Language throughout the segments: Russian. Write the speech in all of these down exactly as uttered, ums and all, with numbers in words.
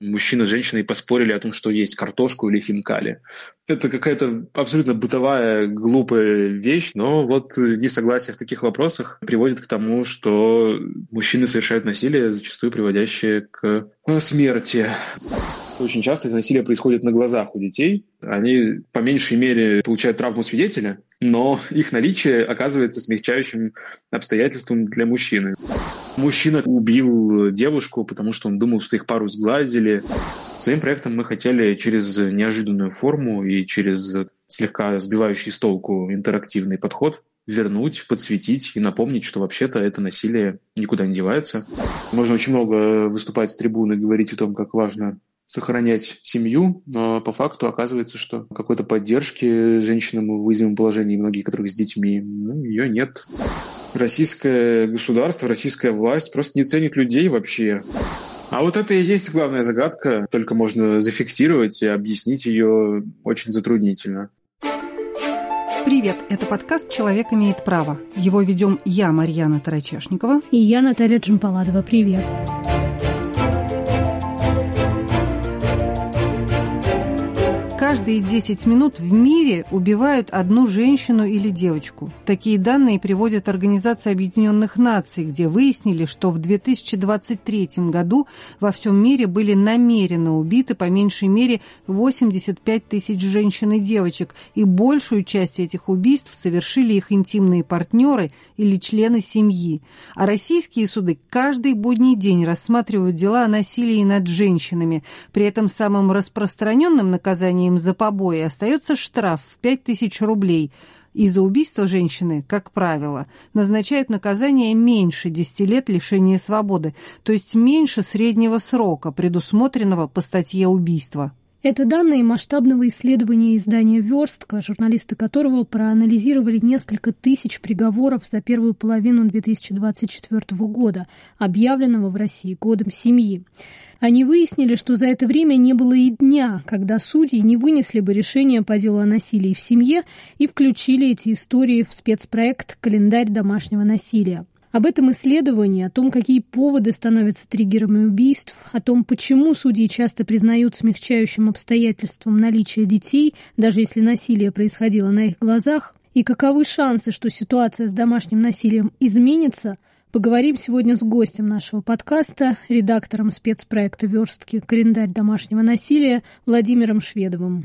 Мужчина с женщиной поспорили о том, что есть картошку или хинкали. Это какая-то абсолютно бытовая, глупая вещь, но вот несогласие в таких вопросах приводит к тому, что мужчины совершают насилие, зачастую приводящее к смерти. Очень часто это насилие происходит на глазах у детей. Они по меньшей мере получают травму свидетеля, но их наличие оказывается смягчающим обстоятельством для мужчины. Мужчина убил девушку, потому что он думал, что их пару сглазили. Своим проектом мы хотели через неожиданную форму и через слегка сбивающий с толку интерактивный подход вернуть, подсветить и напомнить, что вообще-то это насилие никуда не девается. Можно очень много выступать с трибуны, говорить о том, как важно сохранять семью, но по факту оказывается, что какой-то поддержки женщинам в уязвимом положении, многие которых с детьми, ну, ее нет. Российское государство, российская власть просто не ценит людей вообще. А вот это и есть главная загадка, только можно зафиксировать и объяснить ее очень затруднительно. Привет, это подкаст «Человек имеет право». Его ведем я, Марьяна Тарачешникова. И я, Наталья Джампаладова. Привет. Каждые десять минут в мире убивают одну женщину или девочку. Такие данные приводит Организация Объединенных Наций, где выяснили, что в две тысячи двадцать третьем году во всем мире были намеренно убиты по меньшей мере восемьдесят пять тысяч женщин и девочек, и большую часть этих убийств совершили их интимные партнеры или члены семьи. А российские суды каждый будний день рассматривают дела о насилии над женщинами. При этом самым распространенным наказанием за побои остается штраф в пять тысяч рублей. И за убийство женщины, как правило, назначают наказание меньше десяти лет лишения свободы, то есть меньше среднего срока, предусмотренного по статье убийства. Это данные масштабного исследования издания «Верстка», журналисты которого проанализировали несколько тысяч приговоров за первую половину две тысячи двадцать четвёртого года, объявленного в России годом семьи. Они выяснили, что за это время не было и дня, когда судьи не вынесли бы решение по делу о насилии в семье и включили эти истории в спецпроект «Календарь домашнего насилия». Об этом исследовании, о том, какие поводы становятся триггерами убийств, о том, почему судьи часто признают смягчающим обстоятельством наличие детей, даже если насилие происходило на их глазах, и каковы шансы, что ситуация с домашним насилием изменится, поговорим сегодня с гостем нашего подкаста, редактором спецпроекта «Верстки. Календарь домашнего насилия» Владимиром Шведовым.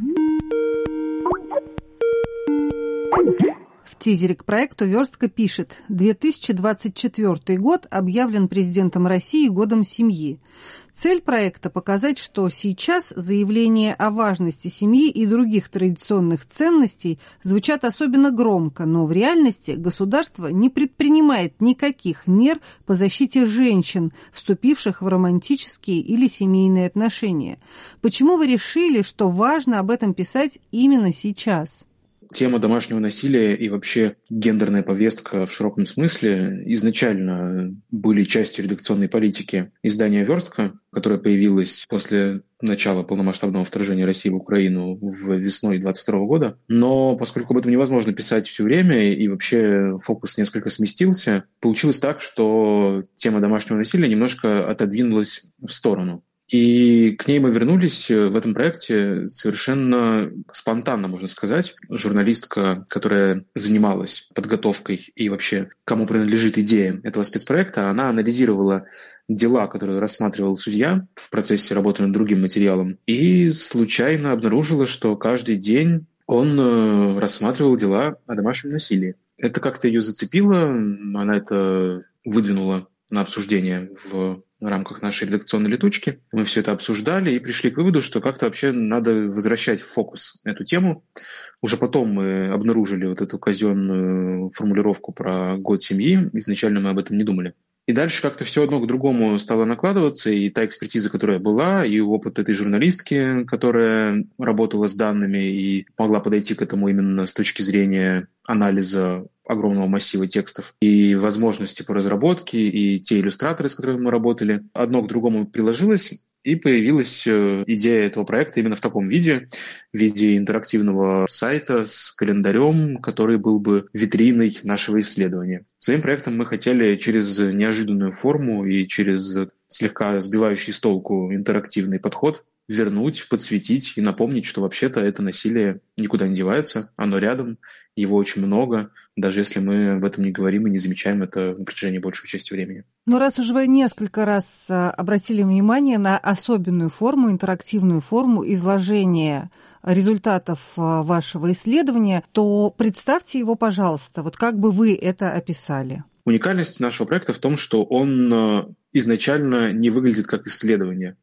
В тизере к проекту «Верстка» пишет: две тысячи двадцать четвёртый год объявлен президентом России годом семьи. Цель проекта – показать, что сейчас заявления о важности семьи и других традиционных ценностей звучат особенно громко, но в реальности государство не предпринимает никаких мер по защите женщин, вступивших в романтические или семейные отношения. Почему вы решили, что важно об этом писать именно сейчас? Тема домашнего насилия и вообще гендерная повестка в широком смысле изначально были частью редакционной политики издания «Верстка», которое появилось после начала полномасштабного вторжения России в Украину в весной двадцать второго года. Но поскольку об этом невозможно писать все время и вообще фокус несколько сместился, получилось так, что тема домашнего насилия немножко отодвинулась в сторону. И к ней мы вернулись в этом проекте совершенно спонтанно, можно сказать. Журналистка, которая занималась подготовкой и вообще кому принадлежит идея этого спецпроекта, она анализировала дела, которые рассматривал судья в процессе работы над другим материалом, и случайно обнаружила, что каждый день он рассматривал дела о домашнем насилии. Это как-то ее зацепило, она это выдвинула на обсуждение в в рамках нашей редакционной летучки. Мы все это обсуждали и пришли к выводу, что как-то вообще надо возвращать в фокус эту тему. Уже потом мы обнаружили вот эту казенную формулировку про год семьи. Изначально мы об этом не думали. И дальше как-то все одно к другому стало накладываться, и та экспертиза, которая была, и опыт этой журналистки, которая работала с данными и могла подойти к этому именно с точки зрения анализа огромного массива текстов, и возможности по разработке, и те иллюстраторы, с которыми мы работали, одно к другому приложилось, И появилась идея этого проекта именно в таком виде, в виде интерактивного сайта с календарем, который был бы витриной нашего исследования. Своим проектом мы хотели через неожиданную форму и через слегка сбивающий с толку интерактивный подход вернуть, подсветить и напомнить, что вообще-то это насилие никуда не девается, оно рядом, его очень много, даже если мы об этом не говорим и не замечаем это на протяжении большей части времени. Но раз уж вы несколько раз обратили внимание на особенную форму, интерактивную форму изложения результатов вашего исследования, то представьте его, пожалуйста, вот как бы вы это описали. Уникальность нашего проекта в том, что он изначально не выглядит как исследование.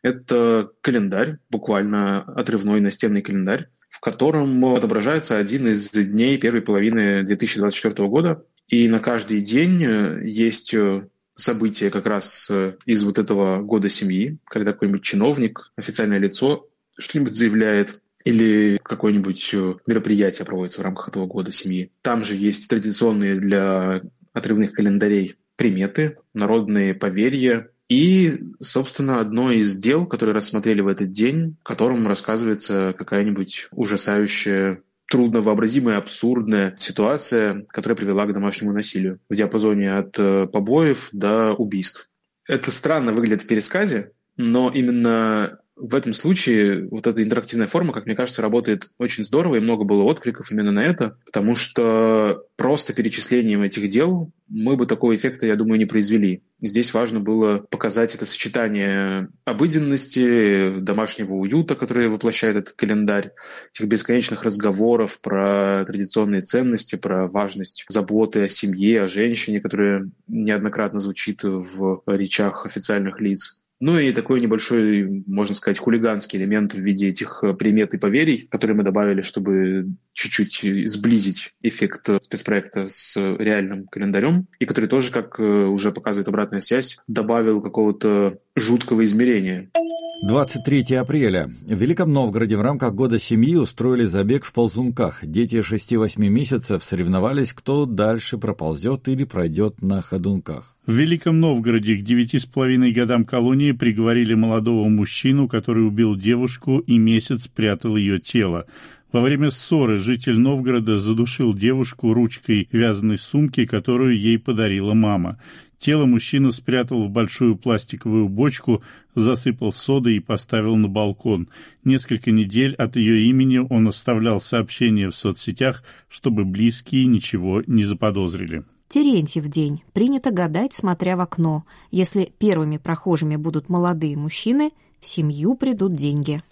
Это календарь, буквально отрывной настенный календарь, в котором отображается один из дней первой половины две тысячи двадцать четвёртого года. И на каждый день есть события как раз из вот этого года семьи, когда какой-нибудь чиновник, официальное лицо что-нибудь заявляет, или какое-нибудь мероприятие проводится в рамках этого года семьи. Там же есть традиционные для отрывных календарей приметы, народные поверья и, собственно, одно из дел, которые рассмотрели в этот день, в котором рассказывается какая-нибудь ужасающая, трудновообразимая, абсурдная ситуация, которая привела к домашнему насилию в диапазоне от побоев до убийств. Это странно выглядит в пересказе, но именно в этом случае вот эта интерактивная форма, как мне кажется, работает очень здорово, и много было откликов именно на это, потому что просто перечислением этих дел мы бы такого эффекта, я думаю, не произвели. Здесь важно было показать это сочетание обыденности, домашнего уюта, который воплощает этот календарь, этих бесконечных разговоров про традиционные ценности, про важность заботы о семье, о женщине, которая неоднократно звучит в речах официальных лиц. Ну и такой небольшой, можно сказать, хулиганский элемент в виде этих примет и поверий, которые мы добавили, чтобы чуть-чуть сблизить эффект спецпроекта с реальным календарем, и который тоже, как уже показывает обратная связь, добавил какого-то жуткого измерения. двадцать третьего апреля. В Великом Новгороде в рамках Года семьи устроили забег в ползунках. Дети шести-восьми месяцев соревновались, кто дальше проползет или пройдет на ходунках. В Великом Новгороде к девяти с половиной годам колонии приговорили молодого мужчину, который убил девушку и месяц прятал ее тело. Во время ссоры житель Новгорода задушил девушку ручкой вязаной сумки, которую ей подарила мама. Тело мужчина спрятал в большую пластиковую бочку, засыпал содой и поставил на балкон. Несколько недель от ее имени он оставлял сообщения в соцсетях, чтобы близкие ничего не заподозрили. Терентьев день. Принято гадать, смотря в окно. Если первыми прохожими будут молодые мужчины, в семью придут деньги.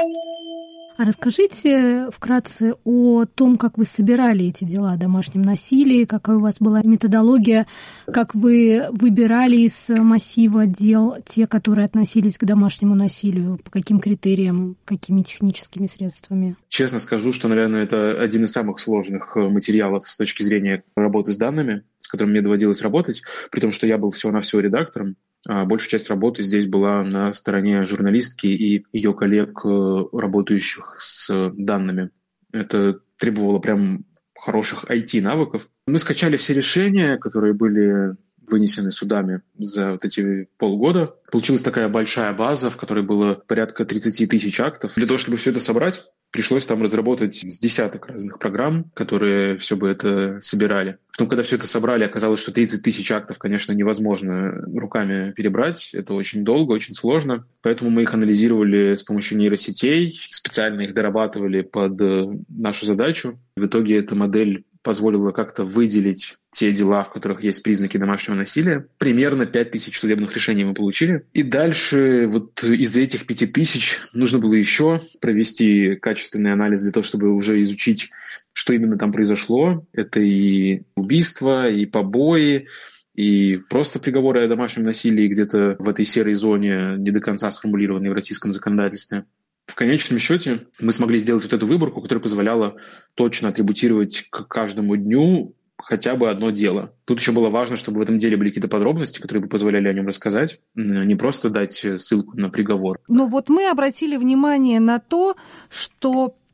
А расскажите вкратце о том, как вы собирали эти дела о домашнем насилии, какая у вас была методология, как вы выбирали из массива дел те, которые относились к домашнему насилию, по каким критериям, какими техническими средствами? Честно скажу, что, наверное, это один из самых сложных материалов с точки зрения работы с данными, с которыми мне доводилось работать, при том, что я был всего-навсего редактором. А большая часть работы здесь была на стороне журналистки и ее коллег, работающих с данными. Это требовало прям хороших ай ти-навыков. Мы скачали все решения, которые были вынесены судами за вот эти полгода. Получилась такая большая база, в которой было порядка тридцать тысяч актов. Для того, чтобы все это собрать, пришлось там разработать с десяток разных программ, которые все бы это собирали. Потом, когда все это собрали, оказалось, что тридцать тысяч актов, конечно, невозможно руками перебрать. Это очень долго, очень сложно. Поэтому мы их анализировали с помощью нейросетей, специально их дорабатывали под нашу задачу. В итоге эта модель позволила как-то выделить те дела, в которых есть признаки домашнего насилия. Примерно пять тысяч судебных решений мы получили. И дальше вот из этих пяти тысяч нужно было еще провести качественный анализ для того, чтобы уже изучить, что именно там произошло. Это и убийства, и побои, и просто приговоры о домашнем насилии где-то в этой серой зоне, не до конца сформулированной в российском законодательстве. В конечном счете мы смогли сделать вот эту выборку, которая позволяла точно атрибутировать к каждому дню хотя бы одно дело. Тут еще было важно, чтобы в этом деле были какие-то подробности, которые бы позволяли о нем рассказать, не просто дать ссылку на приговор. Но вот мы обратили внимание на то, что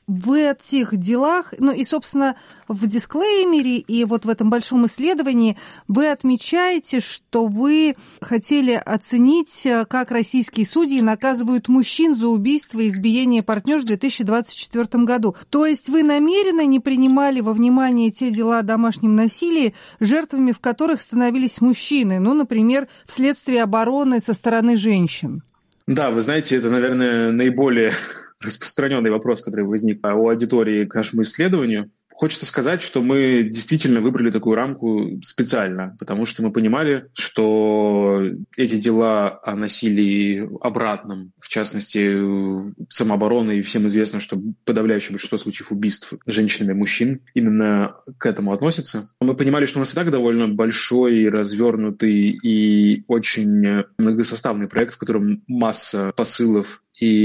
в этих делах, ну и, собственно, в дисклеймере и вот в этом большом исследовании вы отмечаете, что вы хотели оценить, как российские судьи наказывают мужчин за убийство и избиение партнёр в две тысячи двадцать четвёртом году. То есть вы намеренно не принимали во внимание те дела о домашнем насилии, жертвами в которых становились мужчины, ну, например, вследствие обороны со стороны женщин? Да, вы знаете, это, наверное, наиболее распространенный вопрос, который возник у аудитории к нашему исследованию. Хочется сказать, что мы действительно выбрали такую рамку специально, потому что мы понимали, что эти дела о насилии обратном, в частности, самообороны, и всем известно, что подавляющее большинство случаев убийств женщинами и мужчин именно к этому относятся. Мы понимали, что у нас и так довольно большой, развернутый и очень многосоставный проект, в котором масса посылов,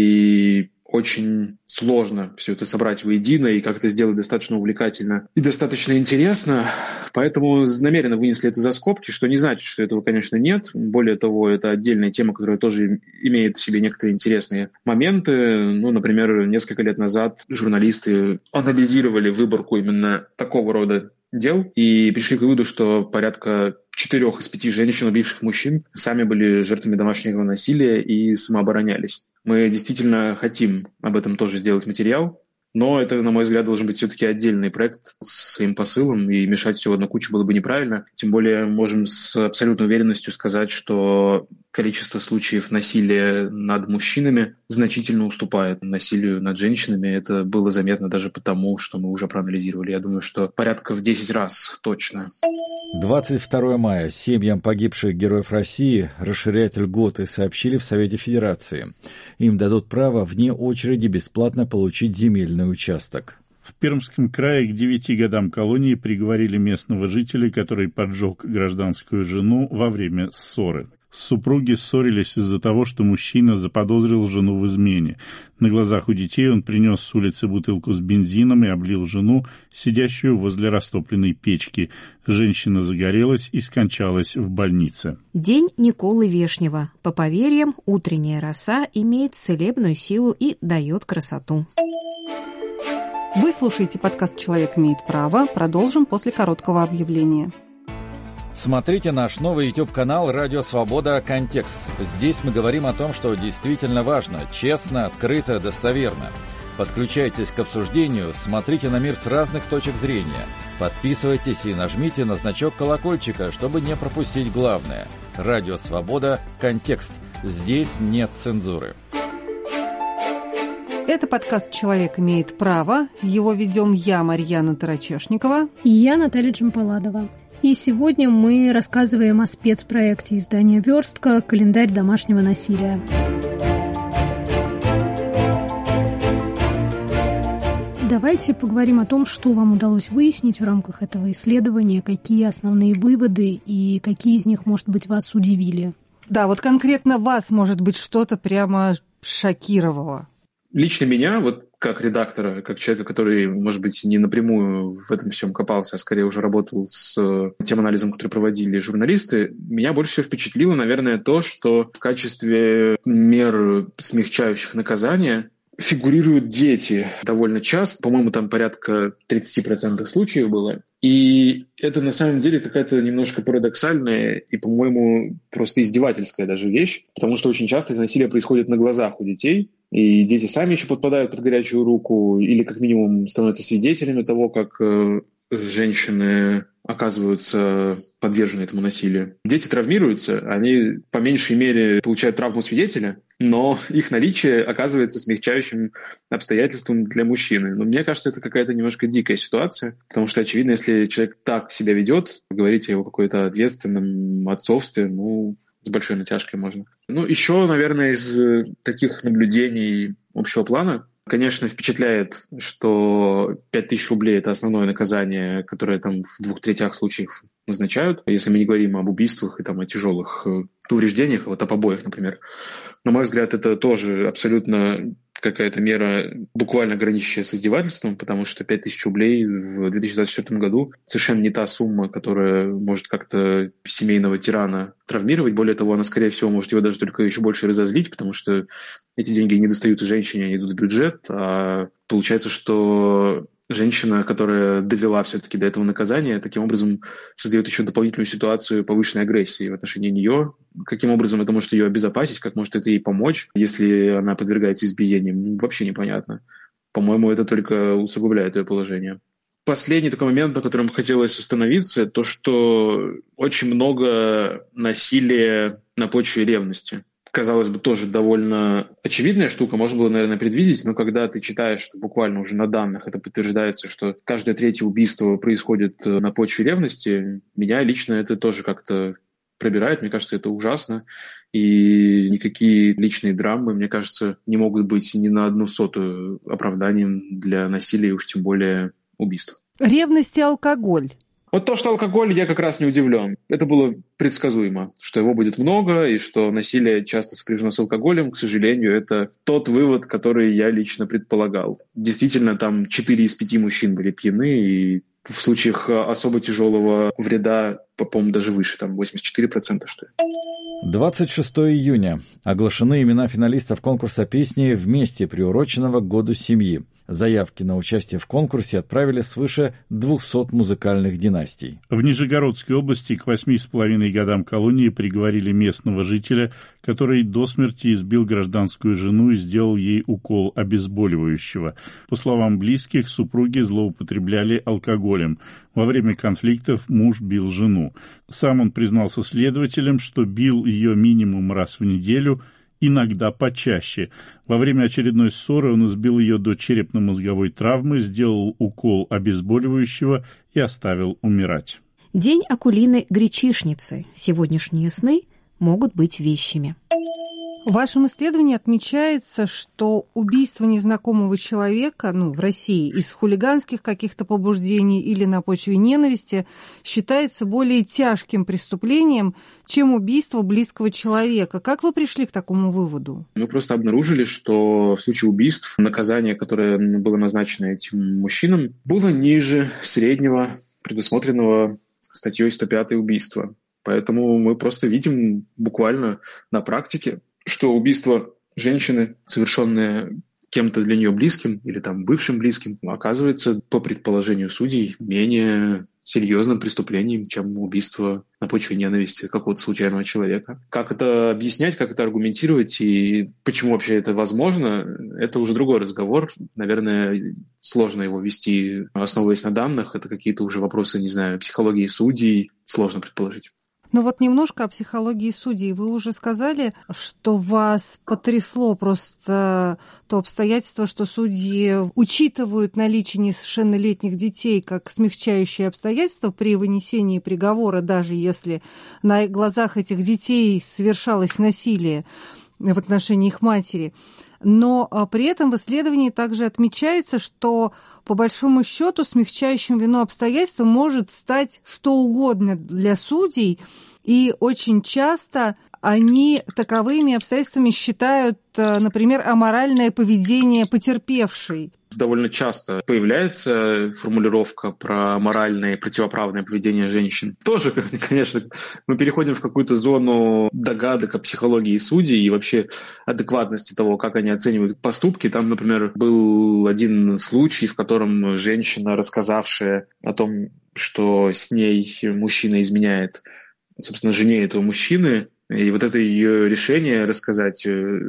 и очень сложно все это собрать воедино и как-то сделать достаточно увлекательно и достаточно интересно. Поэтому намеренно вынесли это за скобки, что не значит, что этого, конечно, нет. Более того, это отдельная тема, которая тоже имеет в себе некоторые интересные моменты. Ну, например, несколько лет назад журналисты анализировали выборку именно такого рода дел и пришли к выводу, что порядка четырех из пяти женщин, убивших мужчин, сами были жертвами домашнего насилия и самооборонялись. Мы действительно хотим об этом тоже сделать материал, но это, на мой взгляд, должен быть все-таки отдельный проект с своим посылом, и мешать все в одну кучу было бы неправильно. Тем более можем с абсолютной уверенностью сказать, что количество случаев насилия над мужчинами значительно уступает насилию над женщинами. Это было заметно даже потому, что мы уже проанализировали. Я думаю, что порядка в десять раз точно. двадцать второго мая семьям погибших героев России расширяют льготы, сообщили в Совете Федерации. Им дадут право вне очереди бесплатно получить земельный участок. В Пермском крае к девяти годам колонии приговорили местного жителя, который поджег гражданскую жену во время ссоры. Супруги ссорились из-за того, что мужчина заподозрил жену в измене. На глазах у детей он принес с улицы бутылку с бензином и облил жену, сидящую возле растопленной печки. Женщина загорелась и скончалась в больнице. День Николы Вешнего. По поверьям, утренняя роса имеет целебную силу и дает красоту. Вы слушаете подкаст «Человек имеет право». Продолжим после короткого объявления. Смотрите наш новый YouTube-канал «Радио Свобода. Контекст». Здесь мы говорим о том, что действительно важно, честно, открыто, достоверно. Подключайтесь к обсуждению, смотрите на мир с разных точек зрения. Подписывайтесь и нажмите на значок колокольчика, чтобы не пропустить главное. «Радио Свобода. Контекст». Здесь нет цензуры. Это подкаст «Человек имеет право». Его ведем я, Марьяна Тарачешникова. И я, Наталья Джампаладова. И сегодня мы рассказываем о спецпроекте издания «Верстка. Календарь домашнего насилия». Давайте поговорим о том, что вам удалось выяснить в рамках этого исследования, какие основные выводы и какие из них, может быть, вас удивили. Да, вот конкретно вас, может быть, что-то прямо шокировало. Лично меня, вот как редактора, как человека, который, может быть, не напрямую в этом всем копался, а скорее уже работал с тем анализом, который проводили журналисты, меня больше всего впечатлило, наверное, то, что в качестве мер, смягчающих наказания, фигурируют дети довольно часто. По-моему, там порядка тридцать процентов случаев было. И это на самом деле какая-то немножко парадоксальная и, по-моему, просто издевательская даже вещь, потому что очень часто это насилие происходит на глазах у детей, и дети сами еще подпадают под горячую руку или как минимум становятся свидетелями того, как женщины оказываются подвержены этому насилию. Дети травмируются, они по меньшей мере получают травму свидетеля, но их наличие оказывается смягчающим обстоятельством для мужчины. Но мне кажется, это какая-то немножко дикая ситуация, потому что, очевидно, если человек так себя ведет, говорить о его какой-то ответственном отцовстве, ну, с большой натяжкой можно. Ну, еще, наверное, из таких наблюдений общего плана, конечно, впечатляет, что пять тысяч рублей – это основное наказание, которое там в двух третях случаев назначают, если мы не говорим об убийствах и там, о тяжелых повреждениях, вот о побоях, например. На мой взгляд, это тоже абсолютно какая-то мера, буквально граничащая с издевательством, потому что пять тысяч рублей в две тысячи двадцать четвёртом году совершенно не та сумма, которая может как-то семейного тирана травмировать. Более того, она, скорее всего, может его даже только еще больше разозлить, потому что эти деньги не достают женщине, они идут в бюджет, а получается, что женщина, которая довела все-таки до этого наказания, таким образом создает еще дополнительную ситуацию повышенной агрессии в отношении нее. Каким образом это может ее обезопасить, как может это ей помочь, если она подвергается избиениям, вообще непонятно. По-моему, это только усугубляет ее положение. Последний такой момент, на котором хотелось остановиться, то, что очень много насилия на почве ревности. Казалось бы, тоже довольно очевидная штука, можно было, наверное, предвидеть, но когда ты читаешь, что буквально уже на данных это подтверждается, что каждое третье убийство происходит на почве ревности, меня лично это тоже как-то пробирает, мне кажется, это ужасно, и никакие личные драмы, мне кажется, не могут быть ни на одну сотую оправданием для насилия, уж тем более убийства. Ревность и алкоголь. Вот то, что алкоголь, я как раз не удивлен. Это было предсказуемо, что его будет много, и что насилие часто сопряжено с алкоголем. К сожалению, это тот вывод, который я лично предполагал. Действительно, там четыре из пяти мужчин были пьяны, и в случаях особо тяжелого вреда, по-моему, даже выше, там восемьдесят четыре процента, что ли. двадцать шестого июня. Оглашены имена финалистов конкурса песни «Вместе», приуроченного к Году семьи. Заявки на участие в конкурсе отправили свыше двухсот музыкальных династий. В Нижегородской области к восьми с половиной годам колонии приговорили местного жителя, который до смерти избил гражданскую жену и сделал ей укол обезболивающего. По словам близких, супруги злоупотребляли алкоголем. Во время конфликтов муж бил жену. Сам он признался следователям, что бил ее минимум раз в неделю, иногда почаще. Во время очередной ссоры он избил ее до черепно-мозговой травмы, сделал укол обезболивающего и оставил умирать. День Акулины-гречишницы. Сегодняшние сны могут быть вещими. В вашем исследовании отмечается, что убийство незнакомого человека, ну, в России из хулиганских каких-то побуждений или на почве ненависти считается более тяжким преступлением, чем убийство близкого человека. Как вы пришли к такому выводу? Мы просто обнаружили, что в случае убийств наказание, которое было назначено этим мужчинам, было ниже среднего, предусмотренного статьей сто пятое убийства. Поэтому мы просто видим буквально на практике, что убийство женщины, совершенное кем-то для нее близким или там бывшим близким, оказывается, по предположению судей, менее серьезным преступлением, чем убийство на почве ненависти какого-то случайного человека. Как это объяснять, как это аргументировать и почему вообще это возможно, это уже другой разговор. Наверное, сложно его вести, основываясь на данных. Это какие-то уже вопросы, не знаю, психологии судей. Сложно предположить. Ну вот немножко о психологии судей. Вы уже сказали, что вас потрясло просто то обстоятельство, что судьи учитывают наличие несовершеннолетних детей как смягчающее обстоятельство при вынесении приговора, даже если на глазах этих детей совершалось насилие в отношении их матери. Но при этом в исследовании также отмечается, что по большому счету смягчающим вину обстоятельством может стать что угодно для судей, и очень часто они таковыми обстоятельствами считают, например, аморальное поведение потерпевшей. Довольно часто появляется формулировка про моральное и противоправное поведение женщин. Тоже, конечно, мы переходим в какую-то зону догадок о психологии судей и вообще адекватности того, как они оценивают поступки. Там, например, был один случай, в котором женщина, рассказавшая о том, что с ней мужчина изменяет, собственно, жене этого мужчины, и вот это ее решение рассказать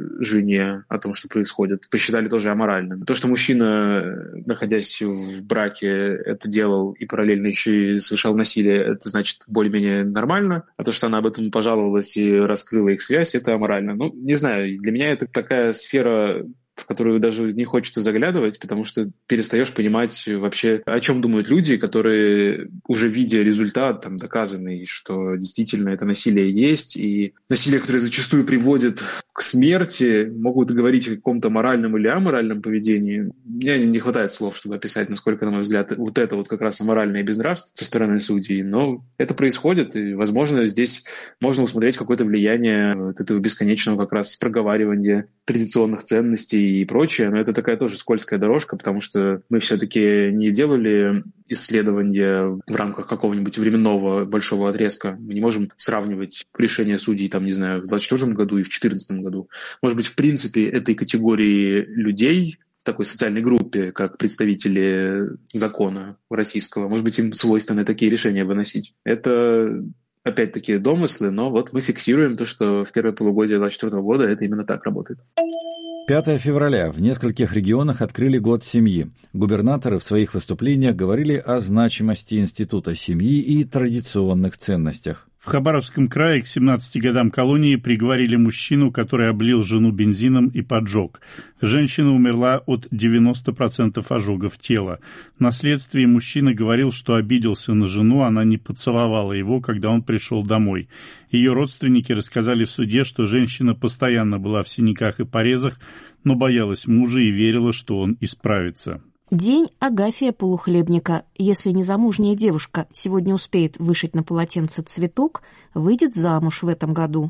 жене о том, что происходит, посчитали тоже аморальным. То, что мужчина, находясь в браке, это делал и параллельно еще и совершал насилие, это значит более-менее нормально. А то, что она об этом пожаловалась и раскрыла их связь, это аморально. Ну, не знаю, для меня это такая сфера, в которую даже не хочется заглядывать, потому что перестаешь понимать вообще, о чем думают люди, которые уже видя результат, там, доказанный, что действительно это насилие есть, и насилие, которое зачастую приводит к смерти, могут говорить о каком-то моральном или аморальном поведении. Мне не хватает слов, чтобы описать, насколько, на мой взгляд, вот это вот как раз аморальное безнравство со стороны судей. Но это происходит, и, возможно, здесь можно усмотреть какое-то влияние вот этого бесконечного как раз проговаривания традиционных ценностей и прочее. Но это такая тоже скользкая дорожка, потому что мы все-таки не делали исследования в рамках какого-нибудь временного большого отрезка. Мы не можем сравнивать решения судей, там, не знаю, в двадцать четвёртом году и в две тысячи четырнадцатом году. Может быть, в принципе, этой категории людей, в такой социальной группе, как представители закона российского, может быть, им свойственно такие решения выносить. Это, опять-таки, домыслы, но вот мы фиксируем то, что в первое полугодие двадцать четвёртого года это именно так работает. пятого февраля. В нескольких регионах открыли год семьи. Губернаторы в своих выступлениях говорили о значимости института семьи и традиционных ценностях. В Хабаровском крае к семнадцати годам колонии приговорили мужчину, который облил жену бензином и поджег. Женщина умерла от девяноста процентов ожогов тела. На следствии мужчина говорил, что обиделся на жену, она не поцеловала его, когда он пришел домой. Ее родственники рассказали в суде, что женщина постоянно была в синяках и порезах, но боялась мужа и верила, что он исправится. День Агафия Полухлебника. Если незамужняя девушка сегодня успеет вышить на полотенце цветок, выйдет замуж в этом году.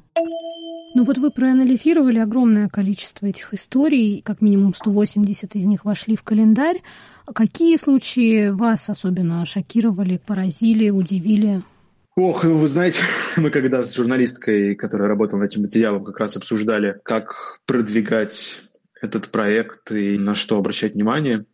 Ну вот вы проанализировали огромное количество этих историй, как минимум сто восемьдесят из них вошли в календарь. Какие случаи вас особенно шокировали, поразили, удивили? Ох, ну вы знаете, мы когда с журналисткой, которая работала над этим материалом, как раз обсуждали, как продвигать этот проект и на что обращать внимание,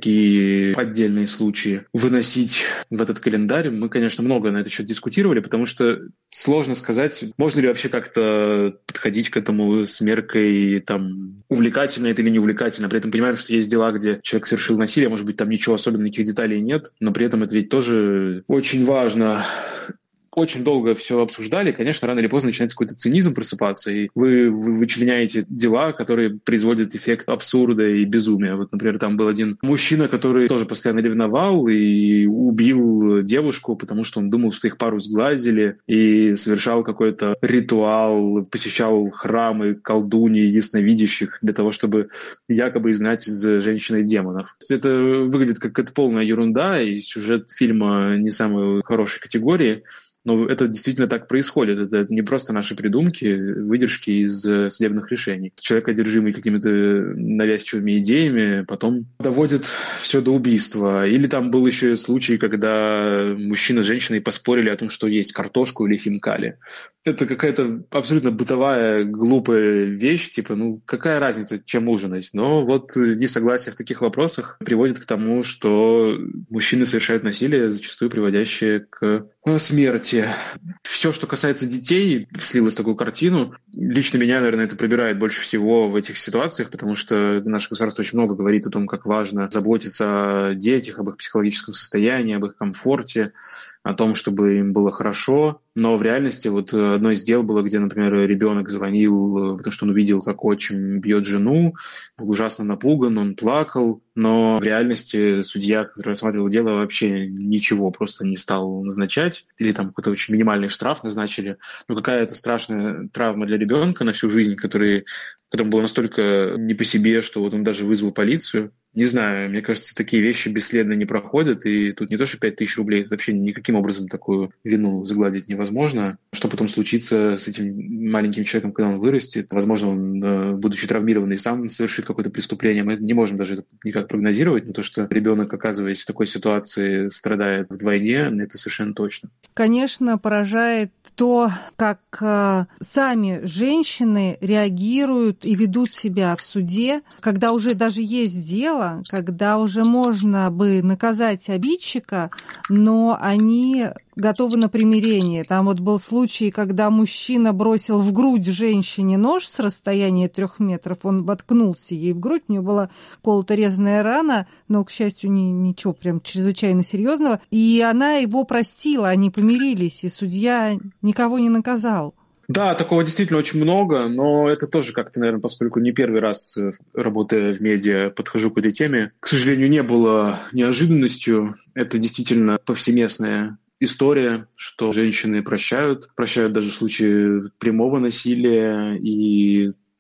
какие отдельные случаи выносить в этот календарь. Мы, конечно, много на этот счет дискутировали, потому что сложно сказать, можно ли вообще как-то подходить к этому с меркой, там, увлекательно это или не увлекательно. При этом понимаем, что есть дела, где человек совершил насилие, может быть, там ничего особенного, никаких деталей нет, но при этом это ведь тоже очень важно. Очень долго все обсуждали, конечно, рано или поздно начинается какой-то цинизм просыпаться, и вы, вы вычленяете дела, которые производят эффект абсурда и безумия. Вот, например, там был один мужчина, который тоже постоянно ревновал и убил девушку, потому что он думал, что их пару сглазили, и совершал какой-то ритуал, посещал храмы колдуньи, ясновидящих, для того, чтобы якобы изгнать из женщины демонов. Это выглядит как это полная ерунда, и сюжет фильма не самой хорошей категории. Но это действительно так происходит. Это не просто наши придумки, выдержки из судебных решений. Человек, одержимый какими-то навязчивыми идеями, потом доводит все до убийства. Или там был еще случай, когда мужчина с женщиной поспорили о том, что есть картошку или хинкали. Это какая-то абсолютно бытовая, глупая вещь, типа, ну, какая разница, чем ужинать? Но вот несогласие в таких вопросах приводит к тому, что мужчины совершают насилие, зачастую приводящее к смерти. Все, что касается детей, слилось в такую картину. Лично меня, наверное, это пробирает больше всего в этих ситуациях, потому что наше государство очень много говорит о том, как важно заботиться о детях, об их психологическом состоянии, об их комфорте, о том, чтобы им было хорошо. Но в реальности вот одно из дел было, где, например, ребенок звонил, потому что он увидел, как отчим бьет жену, был ужасно напуган, он плакал, но в реальности судья, который рассматривал дело, вообще ничего просто не стал назначать, или там какой-то очень минимальный штраф назначили. Но какая-то страшная травма для ребенка на всю жизнь, который, которому было настолько не по себе, что вот он даже вызвал полицию. Не знаю, мне кажется, такие вещи бесследно не проходят, и тут не то, что пять тысяч рублей, вообще никаким образом такую вину загладить невозможно. Что потом случится с этим маленьким человеком, когда он вырастет? Возможно, он, будучи травмированный, сам совершит какое-то преступление. Мы не можем даже это никак прогнозировать, но то, что ребенок, оказываясь в такой ситуации, страдает вдвойне, это совершенно точно. Конечно, поражает то, как э, сами женщины реагируют и ведут себя в суде, когда уже даже есть дело, когда уже можно бы наказать обидчика, но они готовы на примирение. Там вот был случай, когда мужчина бросил в грудь женщине нож с расстояния трех метров, он воткнулся ей в грудь, у нее была колото-резаная рана, но, к счастью, не, ничего прям чрезвычайно серьезного, и она его простила, они помирились, и судья никого не наказал. Да, такого действительно очень много, но это тоже как-то, наверное, поскольку не первый раз, работая в медиа, подхожу к этой теме, к сожалению, не было неожиданностью. Это действительно повсеместная история, что женщины прощают, прощают даже в случае прямого насилия, и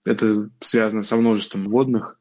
Это связано со множеством вводных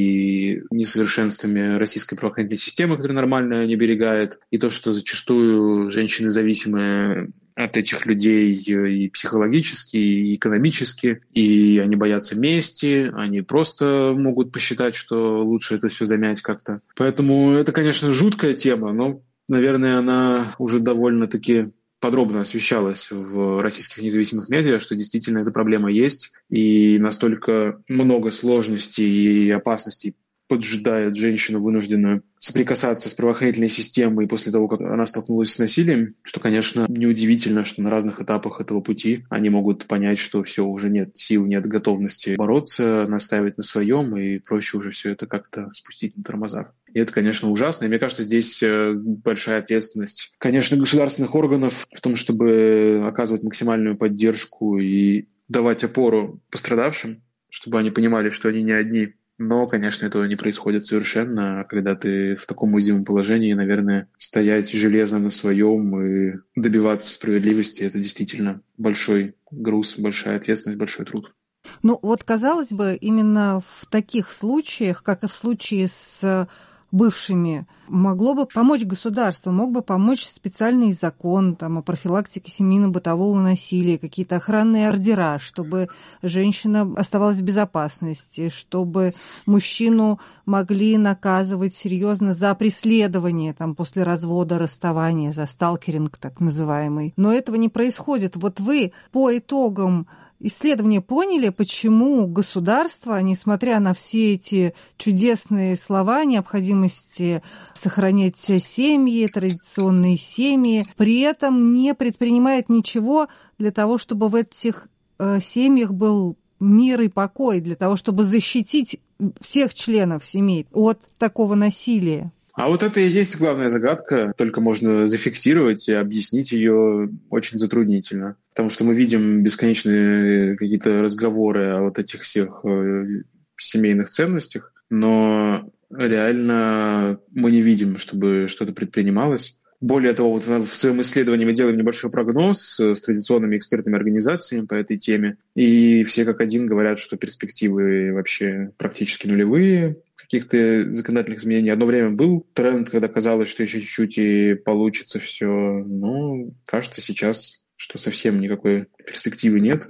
и несовершенствами российской правоохранительной системы, которая нормально не оберегает, и то, что зачастую женщины зависимые от этих людей и психологически, и экономически, и они боятся мести, они просто могут посчитать, что лучше это все замять как-то. Поэтому это, конечно, жуткая тема, но, наверное, она уже довольно-таки подробно освещалась в российских независимых медиа, что действительно эта проблема есть, и настолько много сложностей и опасностей поджидает женщину, вынужденную соприкасаться с правоохранительной системой после того, как она столкнулась с насилием, что, конечно, неудивительно, что на разных этапах этого пути они могут понять, что все, уже нет сил, нет готовности бороться, настаивать на своем, и проще уже все это как-то спустить на тормозах. И это, конечно, ужасно. И мне кажется, здесь большая ответственность, конечно, государственных органов в том, чтобы оказывать максимальную поддержку и давать опору пострадавшим, чтобы они понимали, что они не одни. Но, конечно, этого не происходит совершенно. Когда ты в таком уязвимом положении, наверное, стоять железно на своем и добиваться справедливости – это действительно большой груз, большая ответственность, большой труд. Ну вот, казалось бы, именно в таких случаях, как и в случае с бывшими, могло бы помочь государство, мог бы помочь специальный закон там, о профилактике семейно-бытового насилия, какие-то охранные ордера, чтобы женщина оставалась в безопасности, чтобы мужчину могли наказывать серьезно за преследование там, после развода, расставания, за сталкеринг так называемый. Но этого не происходит. Вот вы по итогам исследования поняли, почему государство, несмотря на все эти чудесные слова, необходимости сохранять семьи, традиционные семьи, при этом не предпринимает ничего для того, чтобы в этих э, семьях был мир и покой, для того, чтобы защитить всех членов семей от такого насилия. А вот это и есть главная загадка, только можно зафиксировать и объяснить ее очень затруднительно. Потому что мы видим бесконечные какие-то разговоры о вот этих всех семейных ценностях, но реально мы не видим, чтобы что-то предпринималось. Более того, вот в своем исследовании мы делаем небольшой прогноз с традиционными экспертными организациями по этой теме, и все как один говорят, что перспективы вообще практически нулевые, каких-то законодательных изменений. Одно время был тренд, когда казалось, что еще чуть-чуть и получится все, но кажется сейчас, что совсем никакой перспективы нет.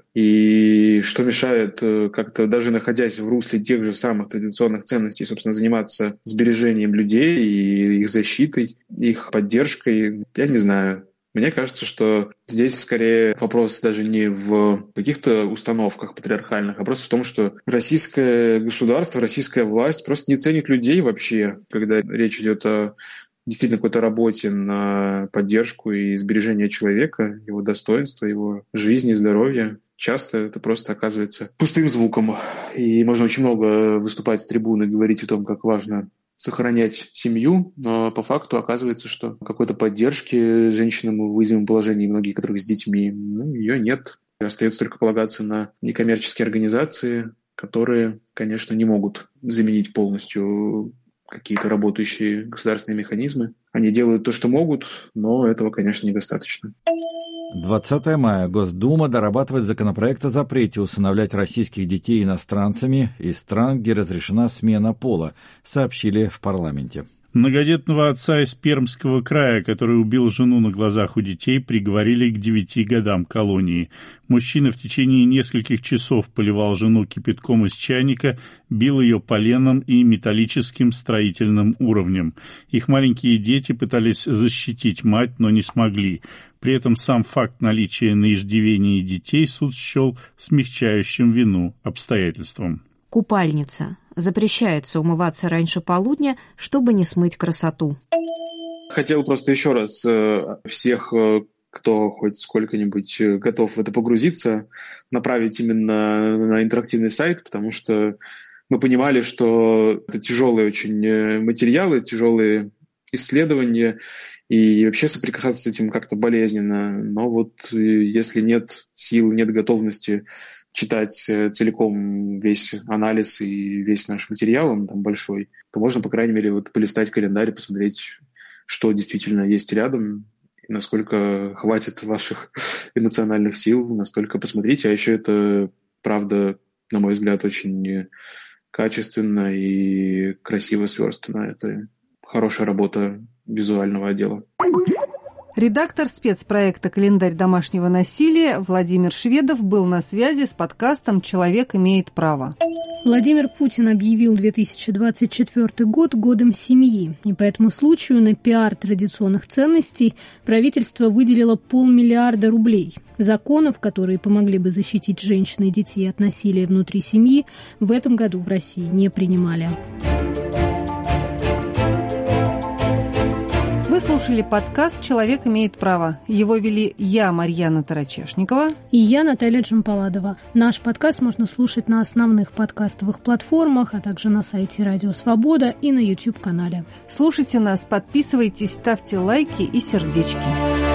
И что мешает как-то, даже находясь в русле тех же самых традиционных ценностей, собственно, заниматься сбережением людей и их защитой, их поддержкой, я не знаю. Мне кажется, что здесь скорее вопрос даже не в каких-то установках патриархальных, а просто в том, что российское государство, российская власть просто не ценит людей вообще, когда речь идет о действительно какой-то работе на поддержку и сбережение человека, его достоинства, его жизни, здоровья. Часто это просто оказывается пустым звуком. И можно очень много выступать с трибуны, говорить о том, как важно сохранять семью, но по факту оказывается, что какой-то поддержки женщинам в уязвимом положении, многие которых с детьми, ну, ее нет. И остается только полагаться на некоммерческие организации, которые, конечно, не могут заменить полностью какие-то работающие государственные механизмы. Они делают то, что могут, но этого, конечно, недостаточно. двадцатого мая Госдума дорабатывает законопроект о запрете усыновлять российских детей иностранцами из стран, где разрешена смена пола, сообщили в парламенте. Многодетного отца из Пермского края, который убил жену на глазах у детей, приговорили к девяти годам колонии. Мужчина в течение нескольких часов поливал жену кипятком из чайника, бил ее поленом и металлическим строительным уровнем. Их маленькие дети пытались защитить мать, но не смогли. При этом сам факт наличия на иждивении детей суд счел смягчающим вину обстоятельством. Купальница. Запрещается умываться раньше полудня, чтобы не смыть красоту. Хотел просто еще раз всех, кто хоть сколько-нибудь готов в это погрузиться, направить именно на интерактивный сайт, потому что мы понимали, что это тяжелые очень материалы, тяжелые исследования, и вообще соприкасаться с этим как-то болезненно. Но вот если нет сил, нет готовности читать целиком весь анализ и весь наш материал, он там большой, то можно, по крайней мере, вот полистать календарь, посмотреть, что действительно есть рядом, насколько хватит ваших эмоциональных сил, настолько посмотрите. А еще это, правда, на мой взгляд, очень качественно и красиво сверстано. Это хорошая работа визуального отдела. Редактор спецпроекта «Календарь домашнего насилия» Владимир Шведов был на связи с подкастом «Человек имеет право». Владимир Путин объявил две тысячи двадцать четвёртый год годом семьи, и по этому случаю на пиар традиционных ценностей правительство выделило полмиллиарда рублей. Законов, которые помогли бы защитить женщин и детей от насилия внутри семьи, в этом году в России не принимали. Вы слушали подкаст «Человек имеет право». Его вели я, Марьяна Тарачешникова. И я, Наталья Джампаладова. Наш подкаст можно слушать на основных подкастовых платформах, а также на сайте Радио Свобода и на YouTube-канале. Слушайте нас, подписывайтесь, ставьте лайки и сердечки.